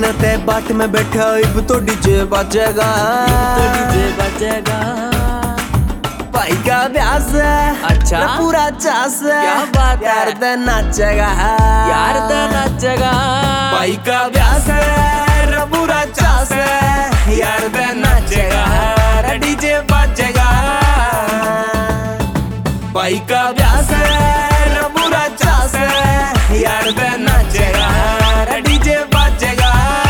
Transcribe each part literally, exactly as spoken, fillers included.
ना ते बाट में बैठा इब तो डीजे बजेगा, तो डीजे बजेगा। भाई का ब्यास है अच्छा पूरा चास है, क्या बात है यार दे नाचेगा, यार दे नाचेगा। भाई का ब्यास है पूरा चास है, यार दे नाचेगा, डीजे बजेगा। भाई का ब्यास है पूरा चास है, यार दे नाचेगा, डीजे बजेगा।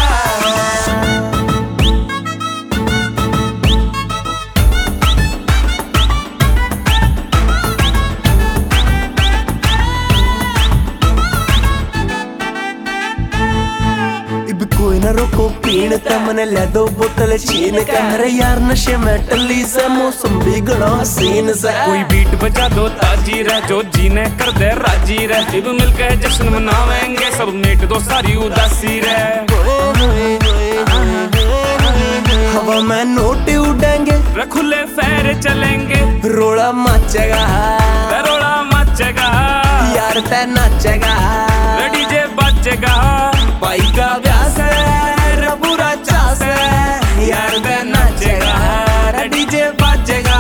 कोई ना रोको पीण ते मने ले दो बोतल छीन के, मेरे यार नशे में टल्ली से मौसम भी घणो हसीन से। कोई बीट बजा दो ताजी रह, जो जीने कर दे राजी रह, इब मिलके जश्न मनावेंगे, सब मेट दो सारी उदासी रह। हवा में नोट उड़ेंगे, खुले फैर चलेंगे, रोड़ा मचेगा, रोड़ा मचेगा, यार ते नाचेगा, डीजे बजेगा। भाई का ब्यास है पूरा चास है, यार दे नाचेगा, डीजे बजेगा।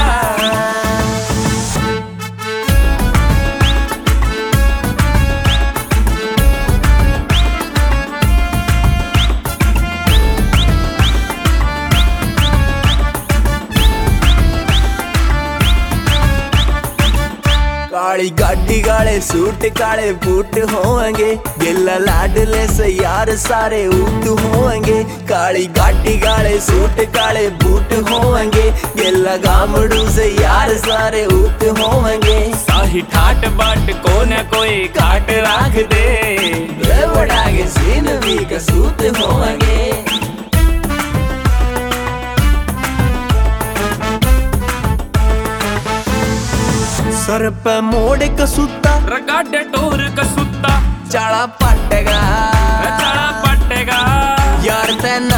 काली गाड़ी काले सूट काले बूट होंगे, गिल्ला लाडले से यार सारे ऊट होंगे। काली गाड़ी काले सूट काले बूट होंगे, गिल्ला गामड़ू से यार सारे ऊट होंगे। साही ठाट बाट को न कोई काट राख दे, बड़ा के सीन भी कसूत होंगे। सर पे मोड़ कसूता, रगाडे टोर कसूता, चाड़ा पटेगा, चाड़ा पटेगा, यार ते